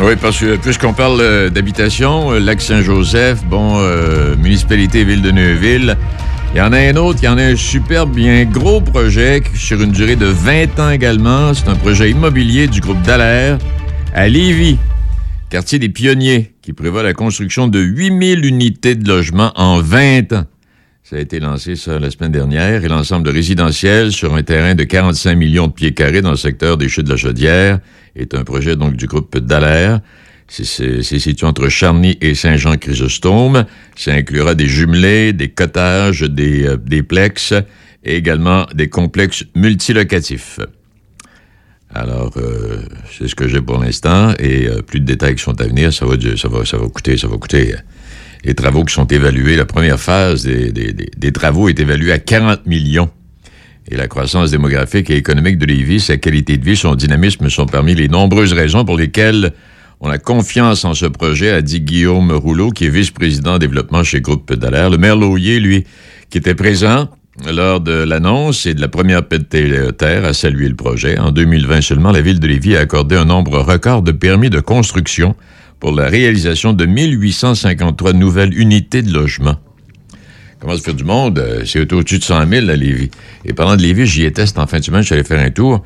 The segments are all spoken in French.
Oui, parce que puisqu'on parle d'habitation, Lac-Saint-Joseph, municipalité Ville de Neuville, il y en a un autre, il y en a un superbe, bien gros projet sur une durée de 20 ans également. C'est un projet immobilier du groupe Dallaire à Lévis, quartier des Pionniers, qui prévoit la construction de 8000 unités de logement en 20 ans. Ça a été lancé ça la semaine dernière et l'ensemble de résidentiel sur un terrain de 45 millions de pieds carrés dans le secteur des Chutes de la Chaudière est un projet donc du groupe Dallaire. C'est situé entre Charny et Saint-Jean-Chrysostome. Ça inclura des jumelés, des cottages, des plexes et également des complexes multilocatifs. Alors, c'est ce que j'ai pour l'instant et plus de détails qui sont à venir. Ça va coûter. Les travaux qui sont évalués, la première phase des travaux est évaluée à 40 millions. Et la croissance démographique et économique de Lévis, sa qualité de vie, son dynamisme sont parmi les nombreuses raisons pour lesquelles on a confiance en ce projet, a dit Guillaume Rouleau, qui est vice-président développement chez Groupe Dallaire. Le maire Laugier, lui, qui était présent lors de l'annonce et de la première paie de terre, a salué le projet. En 2020 seulement, la ville de Lévis a accordé un nombre record de permis de construction pour la réalisation de 1853 nouvelles unités de logement. Comment se fait du monde? C'est au-dessus de 100 000 à Lévis. Et parlant de Lévis, j'y étais en fin de semaine, je suis allé faire un tour.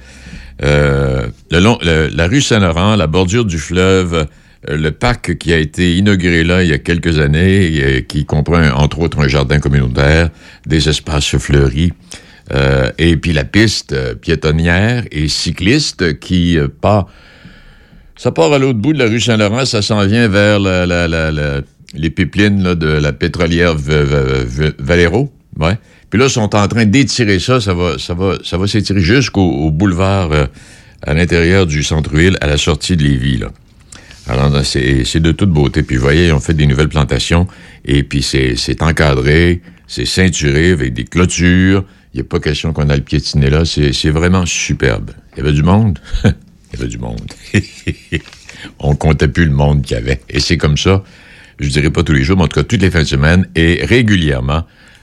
La rue Saint-Laurent, la bordure du fleuve, le parc qui a été inauguré là il y a quelques années, qui comprend entre autres un jardin communautaire, des espaces fleuris, et puis la piste piétonnière et cycliste qui part... Ça part à l'autre bout de la rue Saint-Laurent, ça s'en vient vers les pipelines là, de la pétrolière Valero. Ouais. Puis là, ils sont en train d'étirer ça va s'étirer jusqu'au boulevard à l'intérieur du centre-ville, à la sortie de Lévis, là. Alors, c'est de toute beauté. Puis vous voyez, ils ont fait des nouvelles plantations, et puis c'est encadré, c'est ceinturé avec des clôtures. Il n'y a pas question qu'on a le piétiné là. C'est vraiment superbe. Il y avait du monde. Il y avait du monde. On comptait plus le monde qu'il y avait. Et c'est comme ça, je dirais pas tous les jours, mais en tout cas toutes les fins de semaine et régulièrement,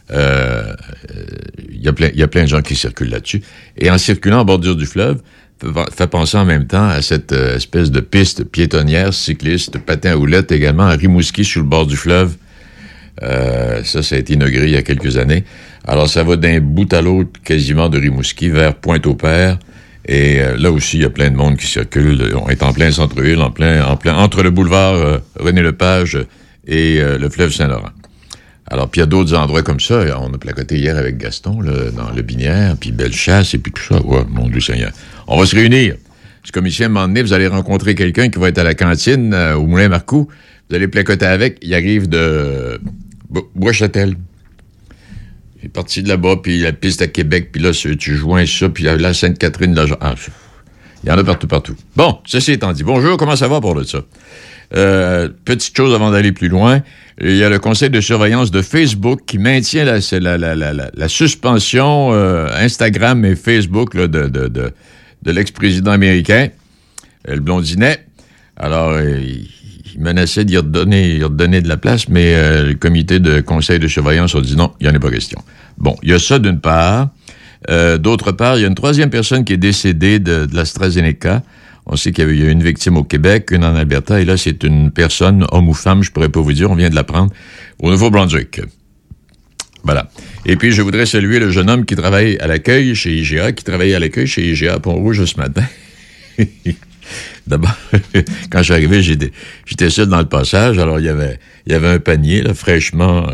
il y a plein de gens qui circulent là-dessus. Et en circulant en bordure du fleuve, fait penser en même temps à cette espèce de piste piétonnière, cycliste, patin à roulettes également, à Rimouski, sur le bord du fleuve. Ça a été inauguré il y a quelques années. Alors, ça va d'un bout à l'autre, quasiment de Rimouski, vers Pointe-au-Père. Et là aussi, il y a plein de monde qui circule. On est en plein centre-ville, en plein entre le boulevard René-Lepage et le fleuve Saint-Laurent. Alors, puis il y a d'autres endroits comme ça. On a placoté hier avec Gaston, là, dans le Binière, puis Bellechasse, et puis tout ça. Ouais, mon Dieu Seigneur. On va se réunir. C'est comme ici, à un moment donné, vous allez rencontrer quelqu'un qui va être à la cantine au Moulin Marcoux. Vous allez placoter avec. Il arrive de Bois-Châtel. Il est parti de là-bas, puis la piste à Québec, puis là, tu joins ça, puis là, Sainte-Catherine, là, il y en a partout. Bon, ceci étant dit, bonjour, comment ça va pour ça? Petite chose avant d'aller plus loin, il y a le conseil de surveillance de Facebook qui maintient la suspension Instagram et Facebook là, de l'ex-président américain, le blondinet. Alors, il menaçait d'y redonner de la place, mais le comité de conseil de surveillance a dit non, il n'y en a pas question. Bon, il y a ça d'une part. D'autre part, il y a une troisième personne qui est décédée de l'AstraZeneca. On sait qu'il y a eu une victime au Québec, une en Alberta, et là, c'est une personne, homme ou femme, je pourrais pas vous dire, on vient de l'apprendre, au Nouveau-Brunswick. Voilà. Et puis, je voudrais saluer le jeune homme qui travaille à l'accueil chez IGA, à Pont-Rouge ce matin. D'abord, quand je suis arrivé, j'étais seul dans le passage, alors il y avait un panier, là, fraîchement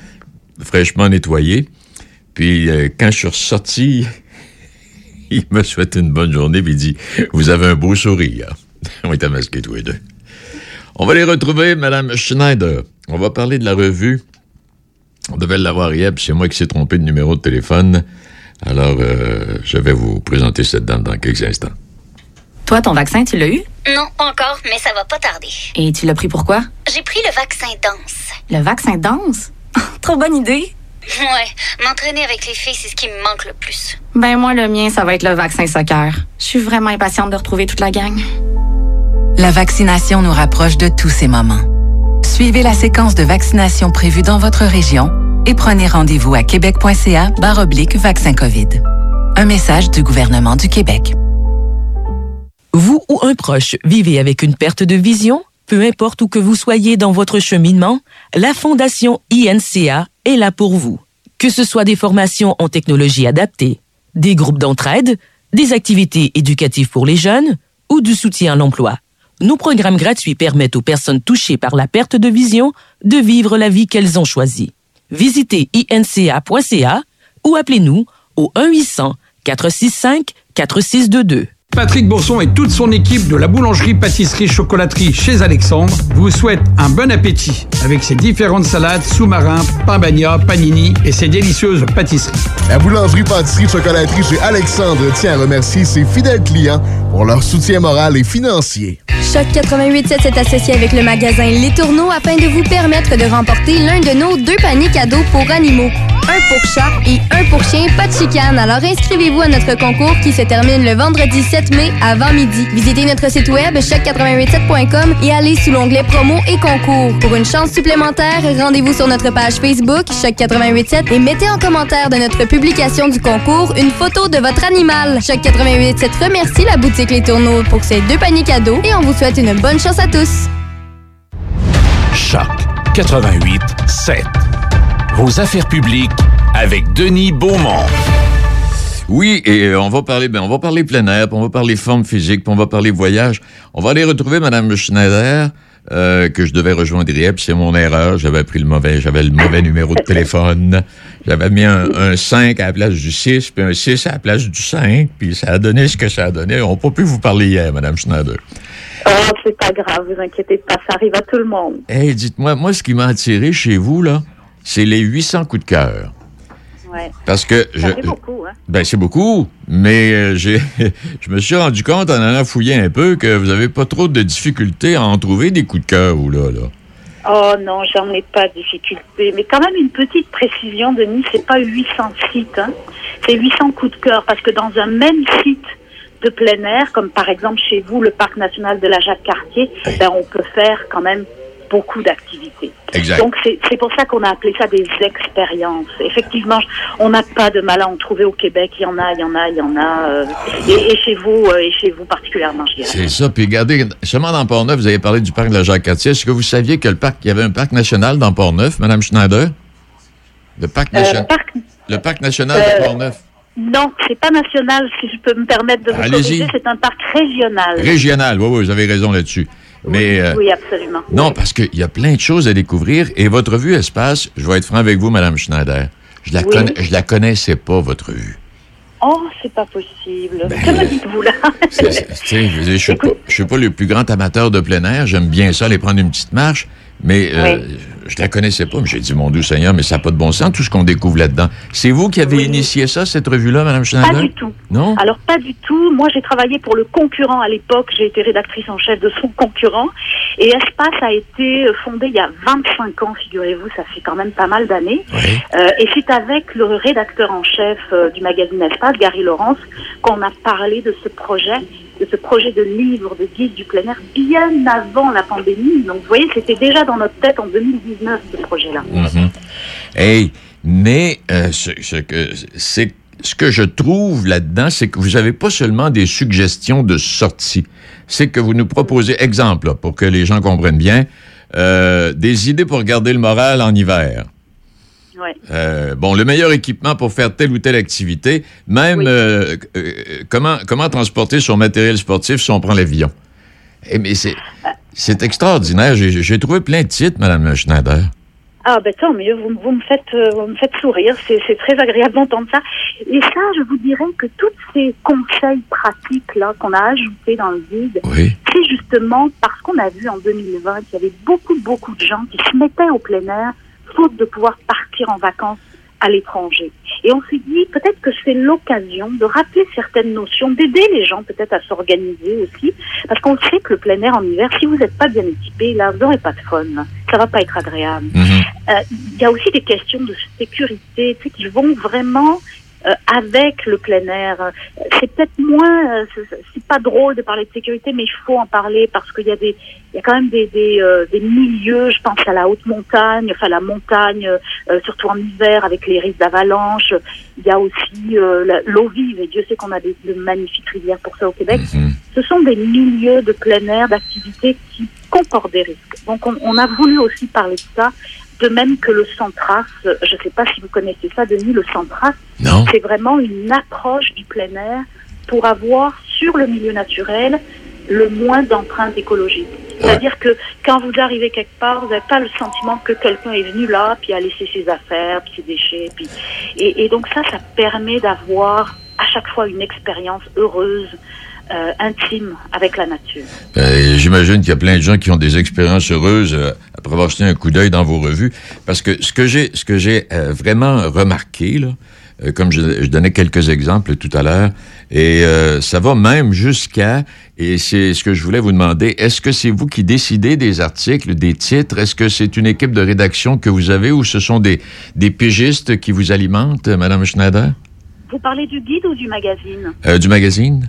nettoyé. Puis, quand je suis ressorti, il me souhaite une bonne journée, puis il dit « Vous avez un beau sourire. » On était masqués tous les deux. On va les retrouver, Mme Schneider. On va parler de la revue. On devait l'avoir hier, puis c'est moi qui s'est trompé de numéro de téléphone. Alors, je vais vous présenter cette dame dans quelques instants. Toi, ton vaccin, tu l'as eu? Non, pas encore, mais ça va pas tarder. Et tu l'as pris pourquoi? J'ai pris le vaccin danse. Le vaccin danse? Trop bonne idée! Ouais, m'entraîner avec les filles, c'est ce qui me manque le plus. Ben moi, le mien, ça va être le vaccin soccer. Je suis vraiment impatiente de retrouver toute la gang. La vaccination nous rapproche de tous ces moments. Suivez la séquence de vaccination prévue dans votre région et prenez rendez-vous à québec.ca/vaccin COVID. Un message du gouvernement du Québec. Vous ou un proche vivez avec une perte de vision? Peu importe où que vous soyez dans votre cheminement, la Fondation INCA est là pour vous. Que ce soit des formations en technologie adaptée, des groupes d'entraide, des activités éducatives pour les jeunes ou du soutien à l'emploi. Nos programmes gratuits permettent aux personnes touchées par la perte de vision de vivre la vie qu'elles ont choisie. Visitez inca.ca ou appelez-nous au 1-800-465-4622. Patrick Bourson et toute son équipe de la boulangerie-pâtisserie-chocolaterie chez Alexandre vous souhaitent un bon appétit avec ses différentes salades, sous-marins, pain bagna, panini et ses délicieuses pâtisseries. La boulangerie-pâtisserie-chocolaterie chez Alexandre tient à remercier ses fidèles clients pour leur soutien moral et financier. Choc 88.7 s'est associé avec le magasin Les Tourneaux afin de vous permettre de remporter l'un de nos 2 paniers cadeaux pour animaux. Un pour chat et un pour chien, pas de chicane. Alors inscrivez-vous à notre concours qui se termine le vendredi 7 mai avant midi. Visitez notre site web choc887.com et allez sous l'onglet promo et concours. Pour une chance supplémentaire, rendez-vous sur notre page Facebook Choc 88.7 et mettez en commentaire de notre publication du concours une photo de votre animal. Choc 88.7 remercie la boutique Les Tourneaux pour ces 2 paniers cadeaux et on vous souhaite une bonne chance à tous. Choc 88.7. Vos affaires publiques avec Denis Beaumont. Oui, et on va parler plein air, puis on va parler forme physique, puis on va parler voyage. On va aller retrouver Mme Schneider, que je devais rejoindre hier, puis c'est mon erreur. J'avais le mauvais numéro de téléphone. J'avais mis un 5 à la place du 6, puis un 6 à la place du 5, puis ça a donné ce que ça a donné. On n'a pas pu vous parler hier, Mme Schneider. Oh, c'est pas grave, vous inquiétez pas, ça arrive à tout le monde. Hey, dites-moi, moi, ce qui m'a attiré chez vous, là, c'est les 800 coups de cœur. Ouais. Parce que c'est beaucoup, hein? Ben, c'est beaucoup, mais je me suis rendu compte en allant fouiller un peu que vous avez pas trop de difficultés à en trouver des coups de cœur, ou là. Oh non, j'en ai pas de difficulté. Mais quand même une petite précision, Denis, c'est pas 800 sites, hein? C'est 800 coups de cœur, parce que dans un même site de plein air, comme par exemple chez vous, le Parc national de la Jacques-Cartier, ben, on peut faire quand même beaucoup d'activités. Exact. Donc, c'est pour ça qu'on a appelé ça des expériences. Effectivement, on n'a pas de mal à en trouver au Québec. Il y en a. Et chez vous particulièrement, je dirais. C'est ça. Puis regardez, seulement dans Port-Neuf, vous avez parlé du Parc de la Jacques-Cartier. Est-ce que vous saviez qu'il y avait un parc national dans Port-Neuf, Mme Schneider? Le parc national de Port-Neuf. Non, c'est pas national, si je peux me permettre de vous corriger. C'est un parc régional. Régional, oui, vous avez raison là-dessus. Mais, oui, absolument. Non, parce qu'il y a plein de choses à découvrir. Et votre vue espace, je vais être franc avec vous, Mme Schneider, je la connaissais pas, votre vue. Oh, c'est pas possible. Que me dites-vous là? Je suis pas le plus grand amateur de plein air. J'aime bien ça, aller prendre une petite marche. Mais je la connaissais pas. Mais j'ai dit, mon Dieu Seigneur, mais ça n'a pas de bon sens, tout ce qu'on découvre là-dedans. C'est vous qui avez initié ça, cette revue-là, Mme Schneider? Pas du tout. Non? Alors, pas du tout. Moi, j'ai travaillé pour le concurrent à l'époque. J'ai été rédactrice en chef de son concurrent. Et Espace a été fondé il y a 25 ans, figurez-vous. Ça fait quand même pas mal d'années. Oui. Et c'est avec le rédacteur en chef du magazine Espace, Gary Laurence, qu'on a parlé de ce projet de livre, de guide du plein air, bien avant la pandémie. Donc, vous voyez, c'était déjà dans notre tête en 2019, ce projet-là. Mm-hmm. Hey, mais ce que je trouve là-dedans, c'est que vous n'avez pas seulement des suggestions de sortie. C'est que vous nous proposez, exemple, là, pour que les gens comprennent bien, des idées pour garder le moral en hiver. Ouais. Le meilleur équipement pour faire telle ou telle activité, même comment transporter son matériel sportif si on prend l'avion. Mais c'est extraordinaire. J'ai trouvé plein de titres, Mme Schneider. Ah, ben tant mieux, vous me faites sourire, c'est très agréable d'entendre ça. Et ça, je vous dirais que tous ces conseils pratiques-là qu'on a ajoutés dans le guide, c'est justement parce qu'on a vu en 2020 qu'il y avait beaucoup de gens qui se mettaient au plein air, faute de pouvoir partir en vacances à l'étranger. Et on s'est dit, peut-être que c'est l'occasion de rappeler certaines notions, d'aider les gens peut-être à s'organiser aussi, parce qu'on sait que le plein air en hiver, si vous n'êtes pas bien équipé, là, vous n'aurez pas de fun. Ça va pas être agréable. Il y a aussi des questions de sécurité, qui vont vraiment avec le plein air. C'est peut-être moins, c'est pas drôle de parler de sécurité, mais il faut en parler parce qu'il y a quand même des milieux, je pense à la haute montagne, enfin la montagne, surtout en hiver avec les risques d'avalanche. Il y a aussi l'eau vive, et Dieu sait qu'on a de magnifiques rivières pour ça au Québec. Ce sont des milieux de plein air, d'activités qui comportent des risques. Donc on a voulu aussi parler de ça, de même que le Centras. Je ne sais pas si vous connaissez ça, Denis, le Centras. Non. C'est vraiment une approche du plein air pour avoir sur le milieu naturel le moins d'empreintes écologiques. C'est-à-dire que quand vous arrivez quelque part, vous n'avez pas le sentiment que quelqu'un est venu là, puis a laissé ses affaires, puis ses déchets. Puis... Et donc ça permet d'avoir à chaque fois une expérience heureuse, intime avec la nature. J'imagine qu'il y a plein de gens qui ont des expériences heureuses après avoir jeté un coup d'œil dans vos revues. Parce que ce que j'ai vraiment remarqué, là, comme je donnais quelques exemples tout à l'heure, et ça va même jusqu'à, et c'est ce que je voulais vous demander, est-ce que c'est vous qui décidez des articles, des titres? Est-ce que c'est une équipe de rédaction que vous avez ou ce sont des pigistes qui vous alimentent, Mme Schneider? Vous parlez du guide ou du magazine? Du magazine?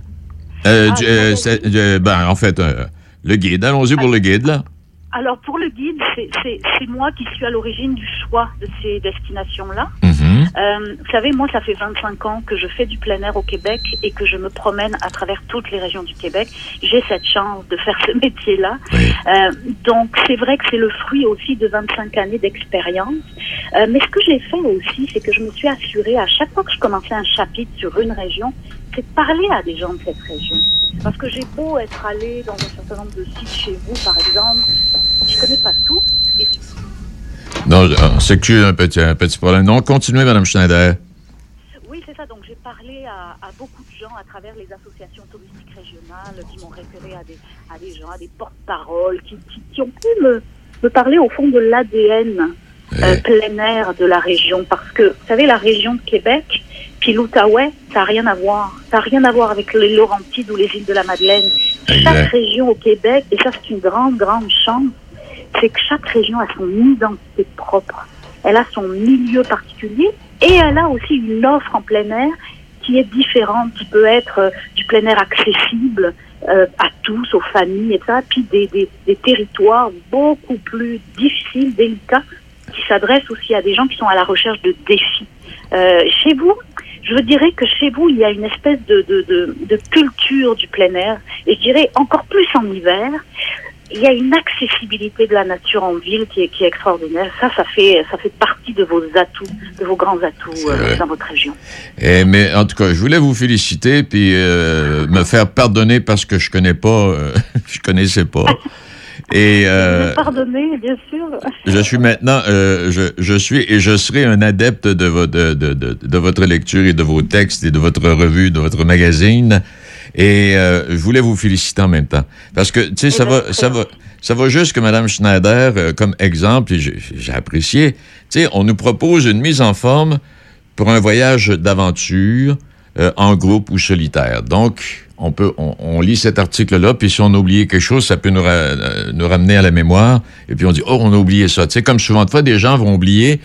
En fait, le guide. Allons-y pour le guide, là. Alors, pour le guide, c'est moi qui suis à l'origine du choix de ces destinations-là. Vous savez, moi, ça fait 25 ans que je fais du plein air au Québec et que je me promène à travers toutes les régions du Québec. J'ai cette chance de faire ce métier-là. Oui. Donc, c'est vrai que c'est le fruit aussi de 25 années d'expérience. Mais ce que j'ai fait aussi, c'est que je me suis assurée, à chaque fois que je commençais un chapitre sur une région, c'est de parler à des gens de cette région. Parce que j'ai beau être allée dans un certain nombre de sites chez vous, par exemple, je connais pas tout. Non, c'est que un petit problème. Non, continuez, Mme Schneider. Oui, c'est ça. Donc, j'ai parlé à beaucoup de gens à travers les associations touristiques régionales qui m'ont référé à des gens, à des porte-paroles qui ont pu me parler au fond de l'ADN plein air de la région. Parce que, vous savez, la région de Québec, puis l'Outaouais, ça n'a rien à voir. Ça n'a rien à voir avec les Laurentides ou les îles de la Madeleine. Chaque région au Québec, et ça c'est une grande, grande chance, c'est que chaque région a son identité propre. Elle a son milieu particulier et elle a aussi une offre en plein air qui est différente, qui peut être du plein air accessible à tous, aux familles et ça, puis des territoires beaucoup plus difficiles, délicats, qui s'adressent aussi à des gens qui sont à la recherche de défis. Chez vous, je dirais que chez vous, il y a une espèce de culture du plein air, et je dirais encore plus en hiver. Il y a une accessibilité de la nature en ville qui est extraordinaire. Ça fait partie de vos atouts, de vos grands atouts dans votre région. Mais en tout cas, je voulais vous féliciter puis me faire pardonner parce que je connais pas, je connaissais pas. Et pardonnez, bien sûr. Je suis maintenant, je suis et je serai un adepte de votre lecture et de vos textes et de votre revue, de votre magazine. Et je voulais vous féliciter en même temps. Parce que, tu sais, ça va juste que Mme Schneider, comme exemple, et j'ai apprécié, tu sais, on nous propose une mise en forme pour un voyage d'aventure en groupe ou solitaire. Donc, on lit cet article-là, puis si on a oublié quelque chose, ça peut nous ramener à la mémoire, et puis on dit, oh, on a oublié ça. Tu sais, comme souvent de fois, des gens vont oublier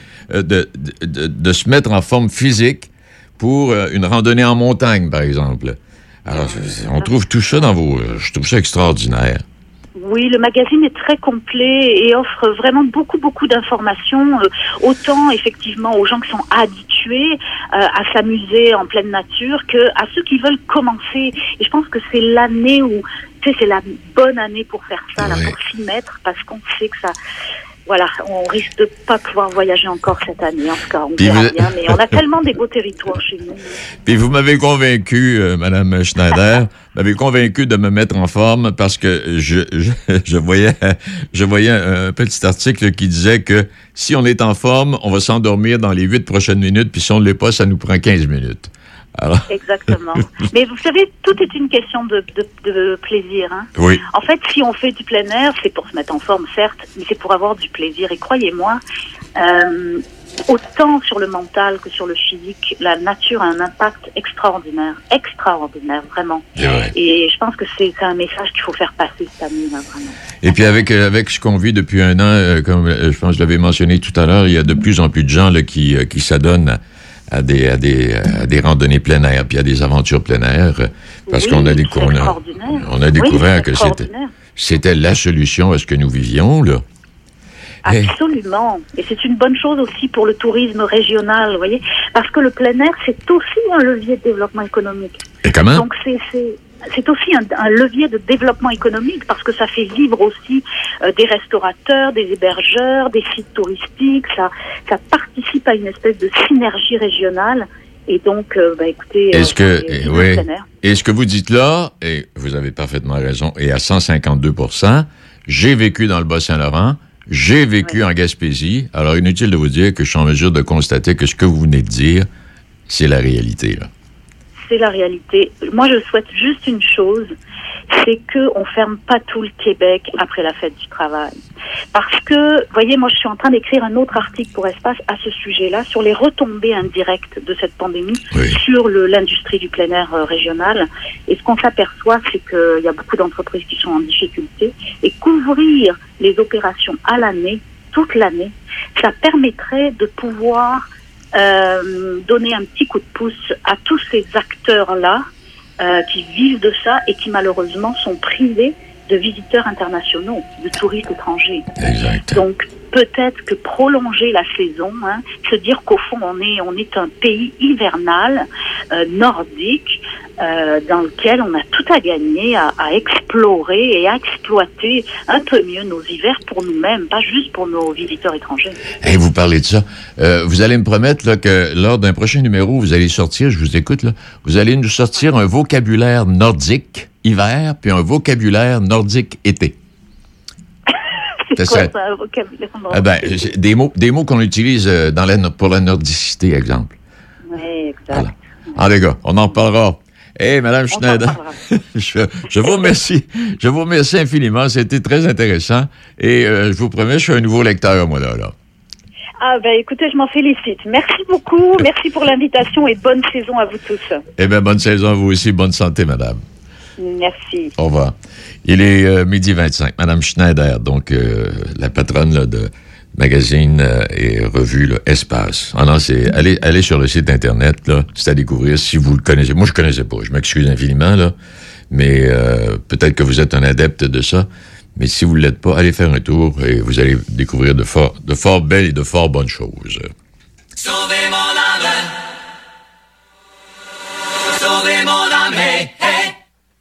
de se mettre en forme physique pour une randonnée en montagne, par exemple. Alors, on trouve tout ça je trouve ça extraordinaire. Oui, le magazine est très complet et offre vraiment beaucoup, beaucoup d'informations, autant effectivement aux gens qui sont habitués à s'amuser en pleine nature que à ceux qui veulent commencer. Et je pense que c'est l'année où, tu sais, c'est la bonne année pour faire ça, là, pour s'y mettre, parce qu'on sait que ça... Voilà, on risque de pas pouvoir voyager encore cette année, en tout cas, on verra bien, mais on a tellement des beaux territoires chez nous. Puis vous m'avez convaincu, Mme Schneider, de me mettre en forme parce que je voyais un petit article qui disait que si on est en forme, on va s'endormir dans les 8 prochaines minutes, puis si on ne l'est pas, ça nous prend 15 minutes. Alors... Exactement. Mais vous savez, tout est une question de plaisir. Hein? Oui. En fait, si on fait du plein air, c'est pour se mettre en forme, certes, mais c'est pour avoir du plaisir. Et croyez-moi, autant sur le mental que sur le physique, la nature a un impact extraordinaire, vraiment. Et je pense que c'est un message qu'il faut faire passer cette année, là, vraiment. Et puis avec ce qu'on vit depuis un an, comme je pense que je l'avais mentionné tout à l'heure, il y a de plus en plus de gens là, qui s'adonnent à des randonnées plein air, puis à des aventures plein air, parce qu'on a découvert que c'était la solution à ce que nous vivions, là. Absolument. Et c'est une bonne chose aussi pour le tourisme régional, vous voyez, parce que le plein air, c'est aussi un levier de développement économique. Et comment? Donc, c'est aussi un levier de développement économique parce que ça fait vivre aussi des restaurateurs, des hébergeurs, des sites touristiques. Ça participe à une espèce de synergie régionale. Et donc, écoutez... Et ce que vous dites là, et vous avez parfaitement raison, et à 152%, j'ai vécu dans le Bas-Saint-Laurent, j'ai vécu en Gaspésie. Alors, inutile de vous dire que je suis en mesure de constater que ce que vous venez de dire, c'est la réalité, là. C'est la réalité. Moi, je souhaite juste une chose, c'est qu'on ferme pas tout le Québec après la fête du travail. Parce que, vous voyez, moi, je suis en train d'écrire un autre article pour Espace à ce sujet-là, sur les retombées indirectes de cette pandémie, sur l'industrie du plein air régional. Et ce qu'on s'aperçoit, c'est qu'il y a beaucoup d'entreprises qui sont en difficulté. Et couvrir les opérations à l'année, toute l'année, ça permettrait de pouvoir donner un petit coup de pouce à tous ces acteurs-là qui vivent de ça et qui malheureusement sont privés de visiteurs internationaux, de touristes étrangers. Exact. Donc peut-être que prolonger la saison, se dire qu'au fond on est un pays hivernal, nordique, dans lequel on a tout à gagner à explorer et à exploiter un peu mieux nos hivers pour nous-mêmes, pas juste pour nos visiteurs étrangers. Hey, vous parlez de ça. Vous allez me promettre là, que lors d'un prochain numéro, vous allez sortir, je vous écoute, là, vous allez nous sortir un vocabulaire nordique hiver, puis un vocabulaire nordique été. C'est quoi ça, un vocabulaire nordique? Des mots qu'on utilise pour la nordicité, exemple. Oui, exact. Voilà. Ah, les gars, on en reparlera. Hey, Madame Schneider, je vous remercie. Je vous remercie infiniment. C'était très intéressant. Et je vous promets, je suis un nouveau lecteur, moi, là. Ah, écoutez, je m'en félicite. Merci beaucoup. Merci pour l'invitation et bonne saison à vous tous. Eh bien, bonne saison à vous aussi. Bonne santé, madame. Merci. Au revoir. Il est 12h25. Madame Schneider, donc la patronne là, de magazine et revue là, Espace. Ah non, c'est allez sur le site Internet, là, c'est à découvrir si vous le connaissez. Moi, je connaissais pas. Je m'excuse infiniment, là. Mais peut-être que vous êtes un adepte de ça. Mais si vous ne l'êtes pas, allez faire un tour et vous allez découvrir de fort belles et de fort bonnes choses. Sauvez mon âme. Sauvez mon âme. Hey, hey.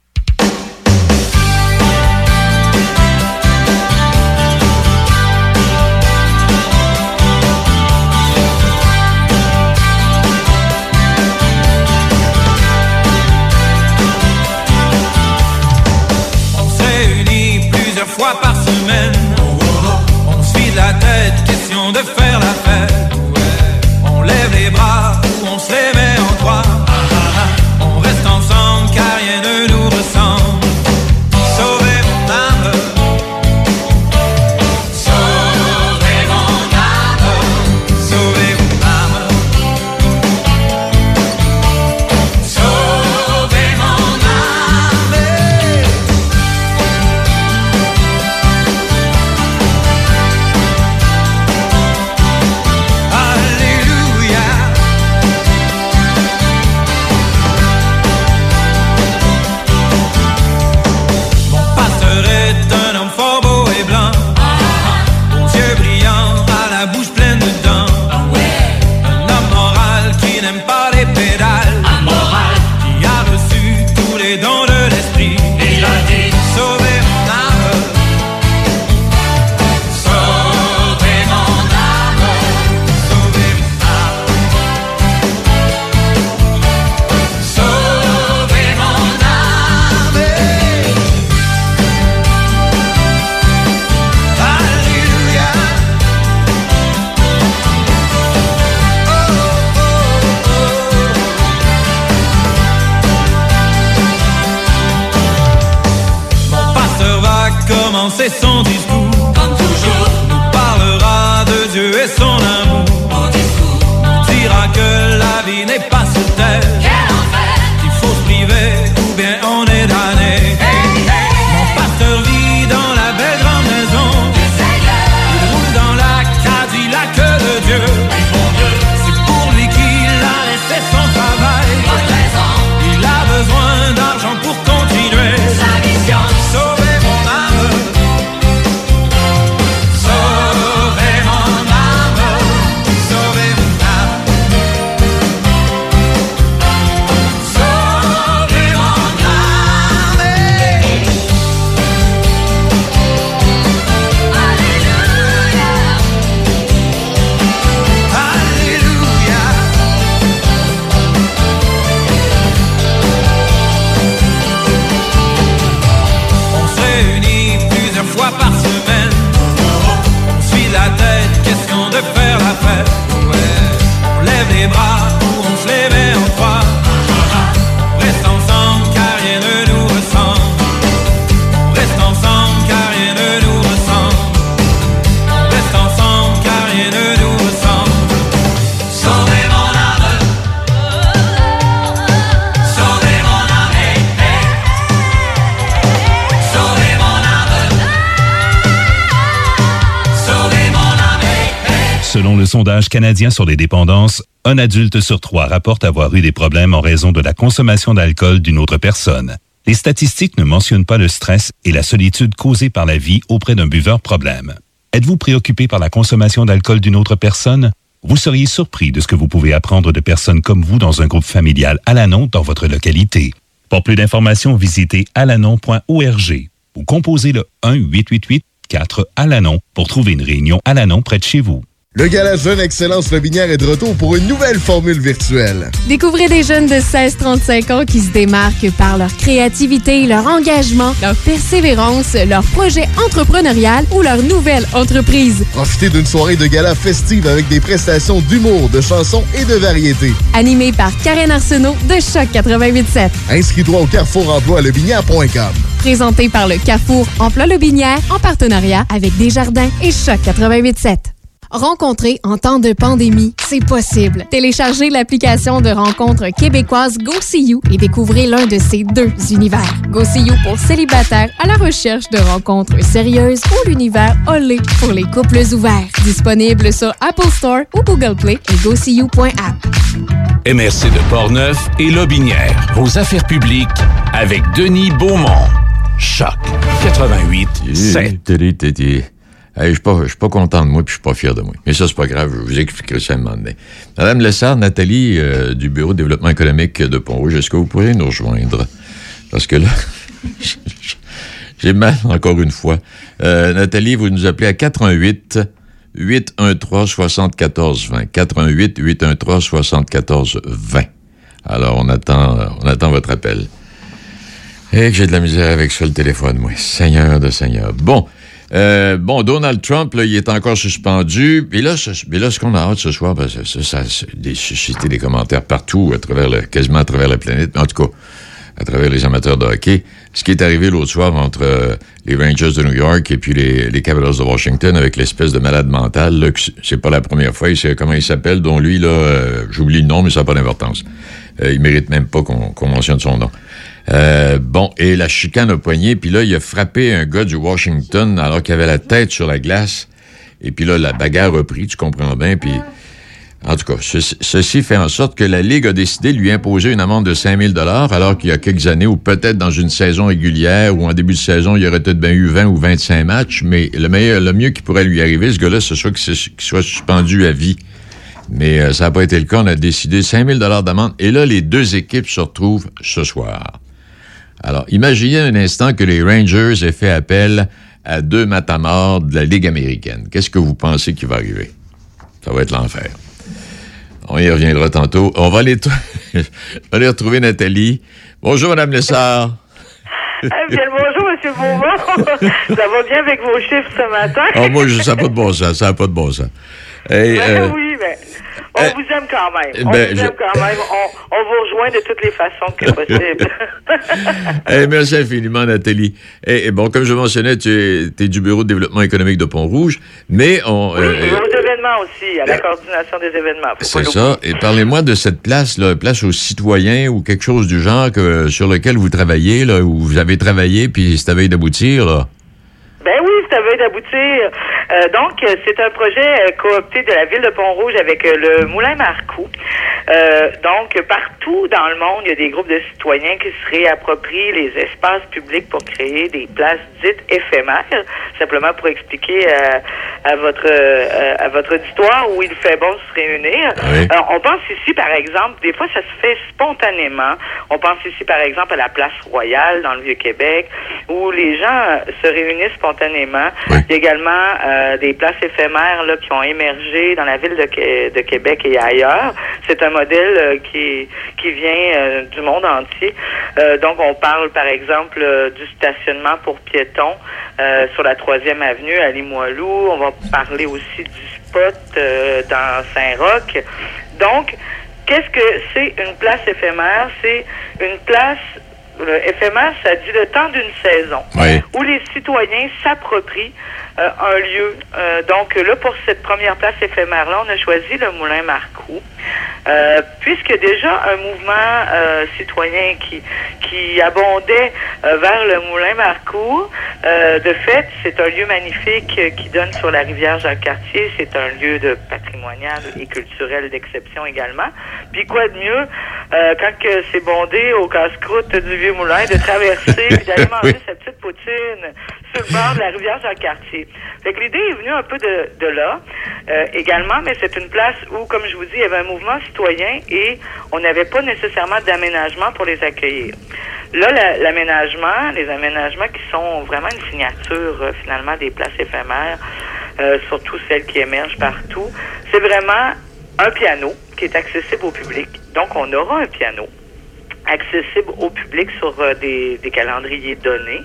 Fois par semaine, on se vide la tête, question de faire la fête. On lève les bras ou on se les met en croix. On reste ensemble car rien ne nous ressemble. Sauvez mon âme. Sauvez mon âme. Sauvez mon âme. Sauvez mon âme. commencer son discours. Comme toujours, nous parlera de Dieu et son amour. Au discours, nous dira que la vie n'est pas sur terre. Quel enfer! Qu'il faut se priver ou bien on est damné. Hey, hey. Mon pasteur vit dans la belle grande maison du Seigneur. Il roule dans la Cadillac de Dieu. Oui, mon Dieu. C'est pour lui qu'il a Selon le sondage canadien sur les dépendances, un adulte sur 3 rapporte avoir eu des problèmes en raison de la consommation d'alcool d'une autre personne. Les statistiques ne mentionnent pas le stress et la solitude causée par la vie auprès d'un buveur problème. Êtes-vous préoccupé par la consommation d'alcool d'une autre personne? Vous seriez surpris de ce que vous pouvez apprendre de personnes comme vous dans un groupe familial Al-Anon dans votre localité. Pour plus d'informations, visitez alanon.org ou composez le 1-888-4-ALANON pour trouver une réunion Al-Anon près de chez vous. Le Gala Jeune Excellence Lobinière est de retour pour une nouvelle formule virtuelle. Découvrez des jeunes de 16-35 ans qui se démarquent par leur créativité, leur engagement, leur persévérance, leur projet entrepreneurial ou leur nouvelle entreprise. Profitez d'une soirée de gala festive avec des prestations d'humour, de chansons et de variétés. Animé par Karen Arsenault de Choc 88.7. Inscris-toi au Carrefour Emploi Lobinière.com. Présenté par le Carrefour Emploi Lobinière en partenariat avec Desjardins et Choc 88.7. Rencontrer en temps de pandémie, c'est possible. Téléchargez l'application de rencontre québécoise GoSeeYou et découvrez l'un de ces deux univers. GoSeeYou pour célibataires à la recherche de rencontres sérieuses ou l'univers Olé pour les couples ouverts. Disponible sur Apple Store ou Google Play et GoSeeYou.app. MRC de Portneuf et Lobinière. Vos affaires publiques avec Denis Beaumont. Choc 88.7. Hey, je suis pas content de moi puis je suis pas fier de moi. Mais ça, c'est pas grave, je vous expliquerai ça un moment donné. Madame Lessard, Nathalie, du Bureau de développement économique de Pont-Rouge, est-ce que vous pourriez nous rejoindre? Parce que là, j'ai mal encore une fois. Nathalie, vous nous appelez à 418-813-7420. 418-813-7420. Alors, on attend votre appel. Et que j'ai de la misère avec ça, le téléphone, moi. Seigneur de Seigneur. Bon, Donald Trump, là, il est encore suspendu. Et là, ce qu'on a hâte ce soir, ça a suscité des commentaires partout, quasiment à travers la planète, mais en tout cas, à travers les amateurs de hockey. Ce qui est arrivé l'autre soir entre les Rangers de New York et puis les Capitals de Washington avec l'espèce de malade mental, là, c'est pas la première fois. Comment il s'appelle, dont lui, là, j'oublie le nom, mais ça n'a pas d'importance. Il mérite même pas qu'on mentionne son nom. Et la chicane a poigné, puis là, il a frappé un gars du Washington alors qu'il avait la tête sur la glace. Et puis là, la bagarre a pris, tu comprends bien, puis... En tout cas, ceci fait en sorte que la Ligue a décidé de lui imposer une amende de 5 000 $, alors qu'il y a quelques années, ou peut-être dans une saison régulière, ou en début de saison, il y aurait peut-être bien eu 20 ou 25 matchs, mais le mieux qui pourrait lui arriver, ce gars-là, ce soit qu'il soit suspendu à vie. Mais ça n'a pas été le cas. On a décidé 5 000 $ d'amende. Et là, les deux équipes se retrouvent ce soir. Alors, imaginez un instant que les Rangers aient fait appel à 2 matamors de la Ligue américaine. Qu'est-ce que vous pensez qui va arriver? Ça va être l'enfer. On y reviendra tantôt. On va aller retrouver Nathalie. Bonjour, Mme Lessard. Bien le bonjour, M. Beaumont. Ça va bien avec vos chiffres ce matin? Moi, ça n'a pas de bon sens. Ça n'a pas de bon sens. Oui, mais on vous aime quand même. On vous rejoint de toutes les façons que possible. Merci infiniment, Nathalie. Bon, comme je mentionnais, tu es du Bureau de développement économique de Pont-Rouge, mais aux événements aussi, à la coordination des événements. C'est ça. Et parlez-moi de cette place-là, place aux citoyens ou quelque chose du genre sur lequel vous travaillez, là, où vous avez travaillé, puis c'est à veille d'aboutir, là. Ben oui, c'est à veille d'aboutir. Donc, c'est un projet coopté de la ville de Pont-Rouge avec le Moulin Marcoux. Donc, partout dans le monde, il y a des groupes de citoyens qui se réapproprient les espaces publics pour créer des places dites éphémères. Simplement pour expliquer à votre auditoire où il fait bon se réunir. Oui. On pense ici, par exemple, des fois ça se fait spontanément. On pense ici, par exemple, à la Place Royale dans le Vieux-Québec, où les gens se réunissent spontanément. Oui. Il y a également des places éphémères là, qui ont émergé dans la ville de Québec et ailleurs. C'est un modèle qui vient du monde entier. Donc, on parle, par exemple, du stationnement pour piétons sur la 3e avenue à Limoilou. On va parler aussi du spot dans Saint-Roch. Donc, qu'est-ce que c'est une place éphémère? C'est une place éphémère, ça dit le temps d'une saison, oui, où les citoyens s'approprient un lieu. Donc là, pour cette première place éphémère-là, on a choisi le Moulin Marcoux. puisque déjà un mouvement citoyen qui abondait vers le Moulin Marcoux. De fait, c'est un lieu magnifique qui donne sur la rivière Jacques-Cartier. C'est un lieu de patrimonial et culturel d'exception également. Puis quoi de mieux, quand que c'est bondé au casse-croûte du Vieux-Moulin, de traverser et d'aller manger sa petite poutine sur le bord de la rivière Jacques-Cartier. Fait que l'idée est venue un peu de là également, mais c'est une place où, comme je vous dis, il y avait un mouvement citoyen et on n'avait pas nécessairement d'aménagement pour les accueillir. Là, les aménagements qui sont vraiment une signature finalement des places éphémères, surtout celles qui émergent partout, c'est vraiment un piano qui est accessible au public. Donc, on aura un piano accessible au public sur des calendriers donnés.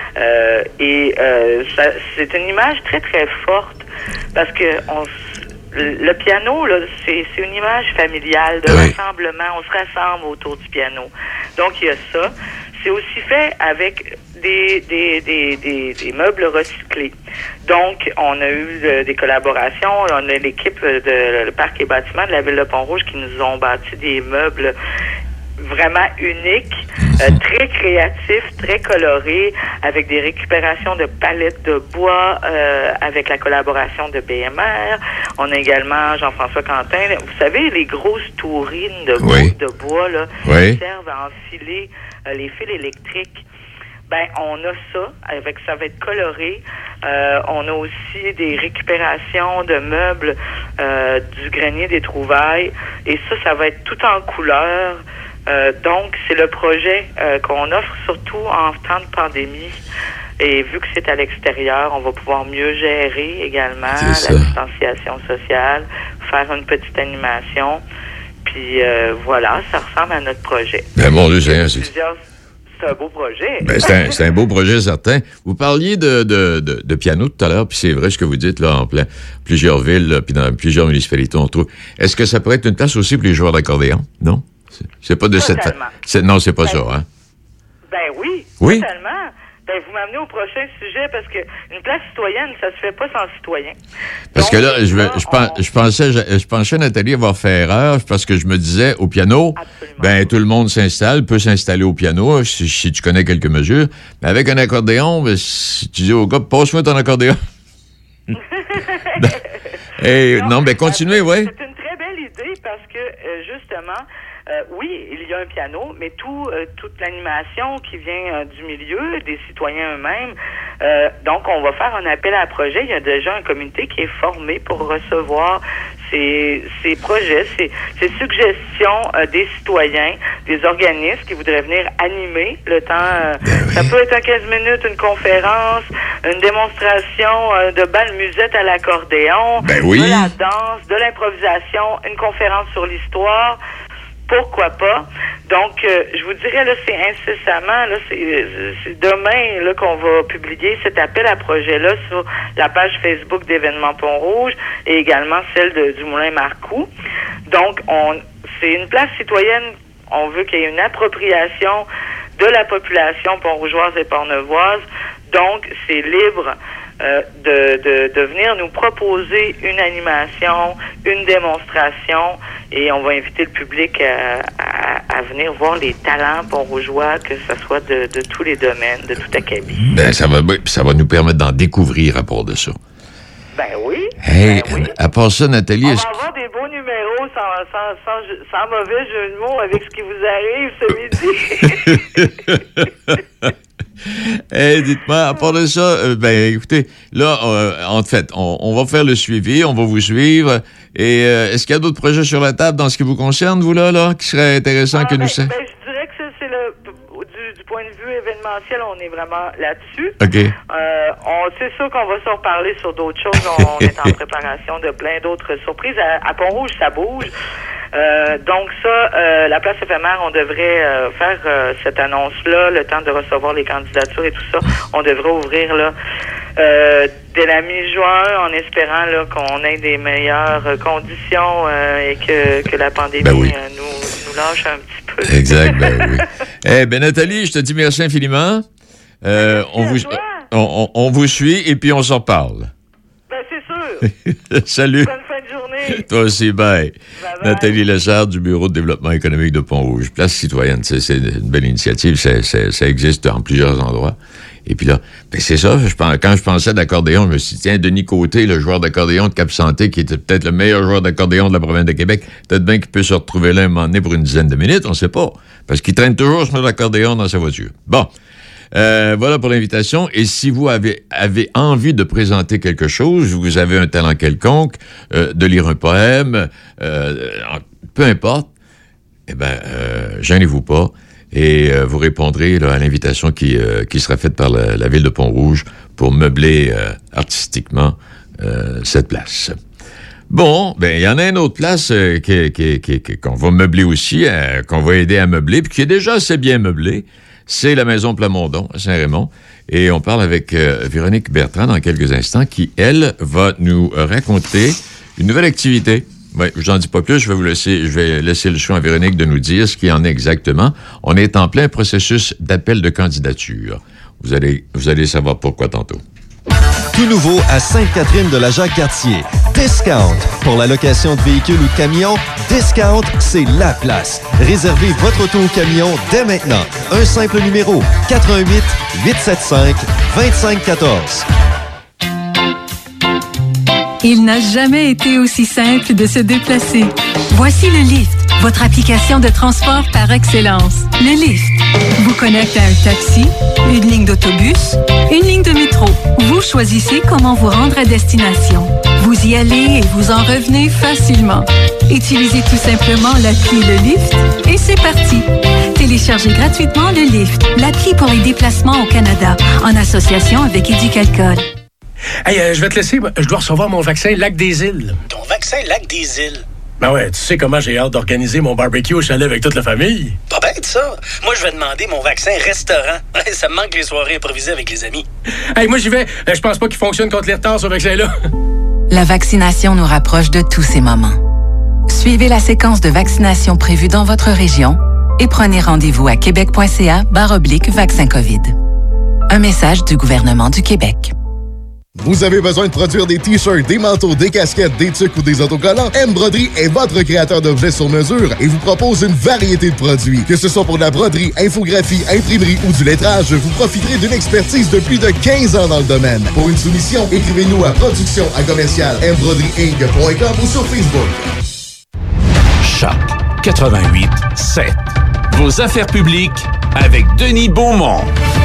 C'est une image très, très forte parce que le piano, là, c'est une image familiale de rassemblement. On se rassemble autour du piano. Donc, il y a ça. C'est aussi fait avec des meubles recyclés. Donc, on a eu des collaborations. On a l'équipe de le Parc et Bâtiments de la Ville de Pont-Rouge qui nous ont bâti des meubles vraiment uniques, très créatifs, très colorés, avec des récupérations de palettes de bois, avec la collaboration de BMR. On a également Jean-François Quentin. Vous savez, les grosses tourines de bois là, qui servent à enfiler les fils électriques. Ben, on a ça, ça va être coloré. On a aussi des récupérations de meubles du grenier des Trouvailles. Et ça va être tout en couleur. Donc, c'est le projet qu'on offre surtout en temps de pandémie. Et vu que c'est à l'extérieur, on va pouvoir mieux gérer également la distanciation sociale, faire une petite animation. Puis voilà, ça ressemble à notre projet. Ben, mon Dieu, c'est un beau projet. Ben, c'est un beau projet, certain. Vous parliez de piano tout à l'heure, puis c'est vrai ce que vous dites, là, en plein plusieurs villes, là, puis dans plusieurs municipalités, on trouve. Est-ce que ça pourrait être une place aussi pour les joueurs d'accordéon? Non? C'est pas de totalement. Non, c'est pas ça, hein? Ben oui, totalement. Ben, vous m'amenez au prochain sujet parce que une place citoyenne, ça se fait pas sans citoyen. Parce que là, je pensais, Nathalie, avoir fait erreur parce que je me disais, au piano, ben, tout le monde peut s'installer au piano si tu connais quelques mesures. Mais avec un accordéon, ben, si tu dis au gars, passe-moi ton accordéon. Non, continuez, oui. C'est une très belle idée parce que, justement, oui, il y a un piano, mais toute l'animation qui vient du milieu, des citoyens eux-mêmes. Donc, on va faire un appel à projet. Il y a déjà un comité qui est formé pour recevoir ces projets, ces suggestions des citoyens, des organismes qui voudraient venir animer le temps. Ça peut être en 15 minutes, une conférence, une démonstration de bal musette à l'accordéon, de la danse, de l'improvisation, une conférence sur l'histoire. Pourquoi pas? Donc, je vous dirais, là, c'est incessamment, là, c'est demain, là, qu'on va publier cet appel à projet-là sur la page Facebook d'Événements Pont-Rouge et également celle du Moulin Marcoux. Donc, c'est une place citoyenne. On veut qu'il y ait une appropriation de la population pont-rougeoise et pont-neuvoise. Donc, c'est libre de venir nous proposer une animation, une démonstration, et on va inviter le public à venir voir les talents pont-rougeois, que ce soit de tous les domaines, de tout acabit. Ben, ça va nous permettre d'en découvrir à part de ça. Ben oui. Hey, à part ça, Nathalie... On va avoir des beaux numéros sans mauvais jeu de mots avec ce qui vous arrive ce midi. Hey, dites-moi, à part de ça, écoutez, là, en fait, on va faire le suivi, on va vous suivre. Et est-ce qu'il y a d'autres projets sur la table dans ce qui vous concerne, vous, là qui serait intéressant que nous sachions? Je dirais que c'est du point de vue événementiel, on est vraiment là-dessus. OK. C'est sûr qu'on va se reparler sur d'autres choses. On est en préparation de plein d'autres surprises. À Pont-Rouge, ça bouge. Donc ça, la place éphémère, on devrait faire cette annonce-là, le temps de recevoir les candidatures et tout ça. On devrait ouvrir là dès la mi-juin, en espérant là qu'on ait des meilleures conditions et que la pandémie nous lâche un petit peu. Exact, oui. Nathalie, je te dis merci infiniment. On vous suit et puis on s'en reparle. Ben c'est sûr. Salut. Bonne fin de journée. Toi aussi, bye. Nathalie Lessard du Bureau de développement économique de Pont-Rouge. Place citoyenne, c'est une belle initiative. Ça existe en plusieurs endroits. Et puis là, ben c'est ça. Quand je pensais d'accordéon, je me suis dit, tiens, Denis Côté, le joueur d'accordéon de Cap-Santé, qui était peut-être le meilleur joueur d'accordéon de la province de Québec, peut-être bien qu'il peut se retrouver là un moment donné pour une dizaine de minutes, on ne sait pas. Parce qu'il traîne toujours sur l'accordéon dans sa voiture. Bon. Voilà pour l'invitation. Et si vous avez envie de présenter quelque chose, vous avez un talent quelconque, de lire un poème, peu importe, gênez-vous pas. Et vous répondrez là, à l'invitation qui sera faite par la Ville de Pont-Rouge pour meubler artistiquement cette place. Bon, ben il y en a une autre place qu'on va meubler aussi, qu'on va aider à meubler, puis qui est déjà assez bien meublée. C'est la Maison Plamondon à Saint-Raymond. Et on parle avec Véronique Bertrand dans quelques instants, qui, elle, va nous raconter une nouvelle activité. Oui, je n'en dis pas plus, je vais laisser le choix à Véronique de nous dire ce qu'il y en est exactement. On est en plein processus d'appel de candidature. Vous allez savoir pourquoi tantôt. Tout nouveau à Sainte-Catherine de la Jacques-Cartier. Discount. Pour la location de véhicules ou de camions, Discount, c'est la place. Réservez votre auto ou camion dès maintenant. Un simple numéro, 88 875 2514. Il n'a jamais été aussi simple de se déplacer. Voici le Lyft, votre application de transport par excellence. Le Lyft vous connecte à un taxi, une ligne d'autobus, une ligne de métro. Vous choisissez comment vous rendre à destination. Vous y allez et vous en revenez facilement. Utilisez tout simplement l'appli Le Lyft et c'est parti. Téléchargez gratuitement Le Lyft, l'appli pour les déplacements au Canada, en association avec Éducalcool. Hey, je vais te laisser. Je dois recevoir mon vaccin Lac des Îles. Ton vaccin Lac des Îles? Ben ouais, tu sais comment j'ai hâte d'organiser mon barbecue au chalet avec toute la famille. Pas bête, ça. Moi, je vais demander mon vaccin restaurant. Ça me manque les soirées improvisées avec les amis. Hey, moi, j'y vais. Je pense pas qu'il fonctionne contre les retards, ce vaccin-là. La vaccination nous rapproche de tous ces moments. Suivez la séquence de vaccination prévue dans votre région et prenez rendez-vous à québec.ca/vaccin COVID. Un message du gouvernement du Québec. Vous avez besoin de produire des t-shirts, des manteaux, des casquettes, des tucs ou des autocollants? M-Broderie est votre créateur d'objets sur mesure et vous propose une variété de produits. Que ce soit pour de la broderie, infographie, imprimerie ou du lettrage, vous profiterez d'une expertise de plus de 15 ans dans le domaine. Pour une soumission, écrivez-nous à production@mbroderieinc.com ou sur Facebook. Choc 88.7. Vos affaires publiques avec Denis Beaumont.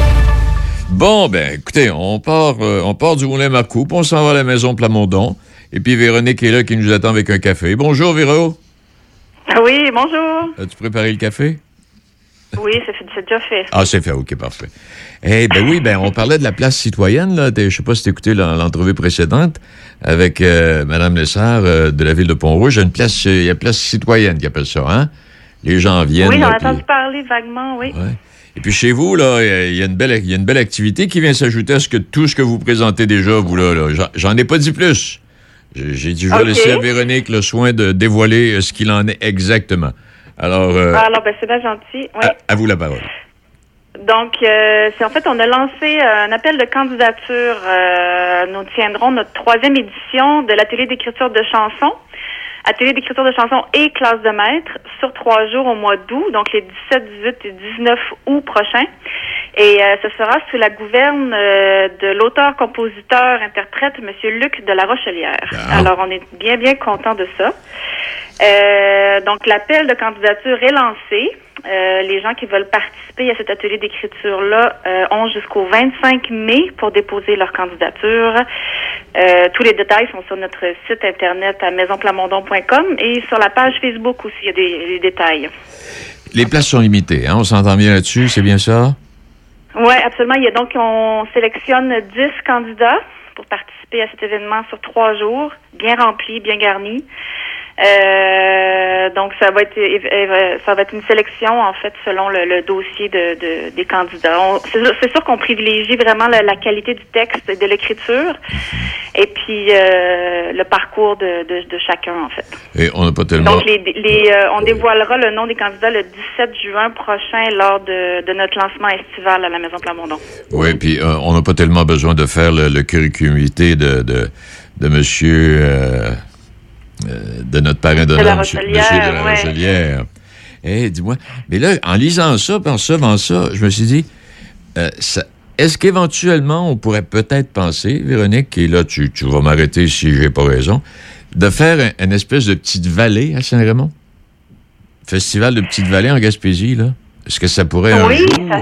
Bon, ben, écoutez, on part du Moulin Marcoux, puis on s'en va à la Maison Plamondon. Et puis Véronique est là qui nous attend avec un café. Bonjour, Véro. Oui, bonjour. As-tu préparé le café? Oui, c'est déjà fait. Ah, c'est fait, OK, parfait. Eh ben oui, ben on parlait de la place citoyenne, là. Je sais pas si tu as écouté l'entrevue précédente avec Mme Lessard de la Ville de Pont-Rouge. Il y a place citoyenne qui appelle ça, hein? Les gens viennent... Oui, j'en ai entendu parler vaguement, oui. Ouais. Et puis chez vous, là, il y a une belle activité qui vient s'ajouter à tout ce que vous présentez déjà, vous, là. J'en ai pas dit plus. J'ai dit, je vais laisser à Véronique le soin de dévoiler ce qu'il en est exactement. Alors ben, c'est bien gentil. Oui. À vous la parole. Donc, c'est en fait, on a lancé un appel de candidature. Nous tiendrons notre 3e édition de l'atelier d'écriture de chansons. Atelier d'écriture de chansons et classe de maître sur 3 jours au mois d'août, donc les 17, 18 et 19 août prochains. Et ce sera sous la gouverne de l'auteur-compositeur-interprète, M. Luc de la Rochelière. Ah. Alors, on est bien content de ça. Donc, l'appel de candidature est lancé. Les gens qui veulent participer à cet atelier d'écriture-là ont jusqu'au 25 mai pour déposer leur candidature. Tous les détails sont sur notre site internet à maisonplamondon.com et sur la page Facebook aussi, il y a des détails. Les places sont limitées, hein? On s'entend bien là-dessus, c'est bien ça? Oui, absolument. On sélectionne 10 candidats pour participer à cet événement sur 3 jours, bien rempli, bien garni. Donc ça va être une sélection en fait selon le dossier des candidats. C'est sûr qu'on privilégie vraiment la qualité du texte et de l'écriture et puis le parcours de chacun en fait. Et on n'a pas tellement. Donc on dévoilera le nom des candidats le 17 juin prochain lors de notre lancement estival à la Maison Plamondon. Oui, puis on n'a pas tellement besoin de faire le curriculum vitae de monsieur de notre parrain d'honneur, M. de la Rochelière. Dis-moi, mais là, en lisant ça, en recevant ça, je me suis dit, est-ce qu'éventuellement, on pourrait peut-être penser, Véronique, et là, tu vas m'arrêter si j'ai pas raison, de faire une espèce de petite vallée à Saint-Raymond? Festival de petite vallée en Gaspésie, là? Est-ce que ça pourrait un jour... Oui,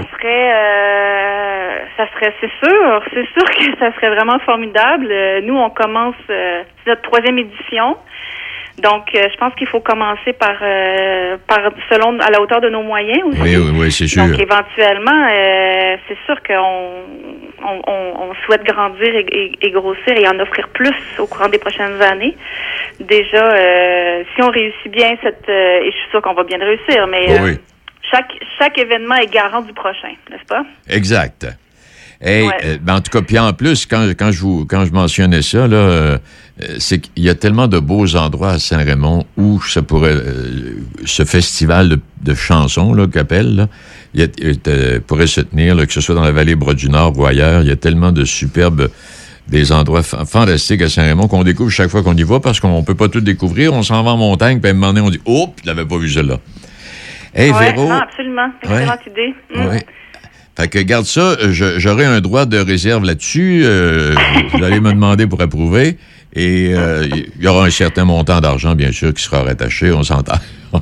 c'est sûr que ça serait vraiment formidable. Nous, on commence, c'est notre 3e édition. Donc, je pense qu'il faut commencer par selon, à la hauteur de nos moyens aussi. Oui, c'est sûr. Donc, éventuellement, c'est sûr qu'on souhaite grandir et grossir et en offrir plus au courant des prochaines années. Déjà, si on réussit bien et je suis sûre qu'on va bien le réussir, mais chaque événement est garant du prochain, n'est-ce pas? Exact. En tout cas, puis en plus, quand je mentionnais ça, là, c'est qu'il y a tellement de beaux endroits à Saint-Raymond où ça pourrait, ce festival de chansons, là, qu'appelle, là, pourrait se tenir, là, que ce soit dans la vallée Bras-du-Nord ou ailleurs. Il y a tellement de des endroits fantastiques à Saint-Raymond qu'on découvre chaque fois qu'on y va parce qu'on peut pas tout découvrir. On s'en va en montagne, puis à un moment donné, on dit « Oh, je n'avais pas vu celle-là ». Véro. Non, absolument. Excellente idée. Oui. Fait que, garde ça, j'aurai un droit de réserve là-dessus. Vous allez me demander pour approuver. Et il y aura un certain montant d'argent, bien sûr, qui sera rattaché. On s'entend